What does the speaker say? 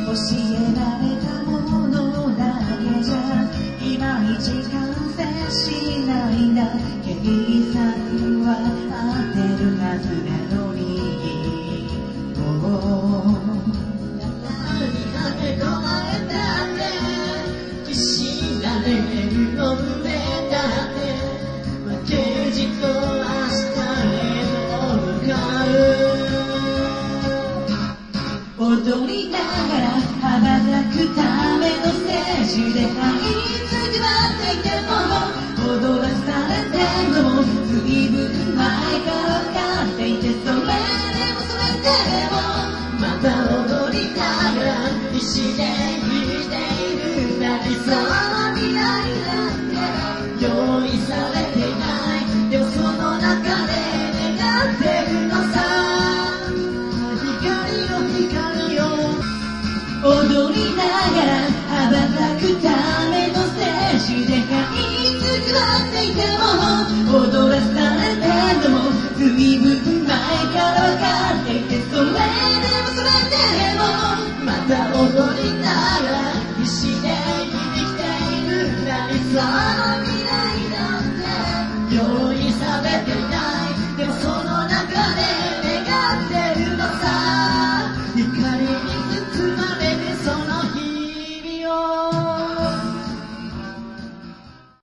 教えられたものだけじゃいまいち完成しないんだ。計算は合ってるはずなのに何かけ込まれたって石になれるの胸だって負けじと明日へ向かう。踊りながら羽ばたくためのステージで這いつくばっていても踊らされてるのも随分前から分かっていて、それでもまた踊りながら必死で生きているな理想の未来なんて用意されていない。でもその中で願ってるのさ、踊りながら羽ばたくためのステージで這いつくばっていても踊らされてるのも随分前から分かっていて、それでもまた踊りながら必死